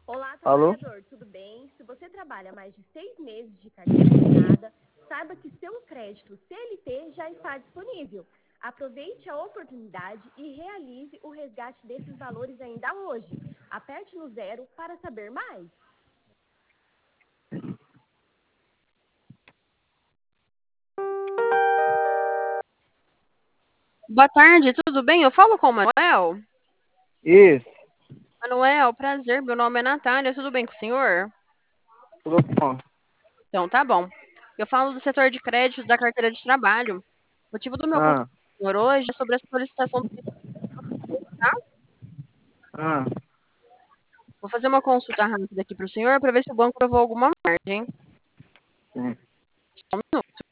Olá, Alô? trabalhador, tudo bem? Se você trabalha mais de 6 meses de carteira assinada, saiba que seu crédito CLT já está disponível. Aproveite a oportunidade e realize o resgate desses valores ainda hoje. Aperte no 0 para saber mais. Boa tarde, tudo bem? Eu falo com o Manuel. Isso, Manuel, prazer, meu nome é Natália, tudo bem com o senhor? tudo bom. Então, tá bom. Eu falo do setor de crédito da carteira de trabalho. O motivo do meu contato Ah, com o senhor hoje é sobre a solicitação do... Tá? ah, Vou fazer uma consulta rápida aqui para o senhor para ver se o banco aprovou alguma margem. sim. Só um minuto.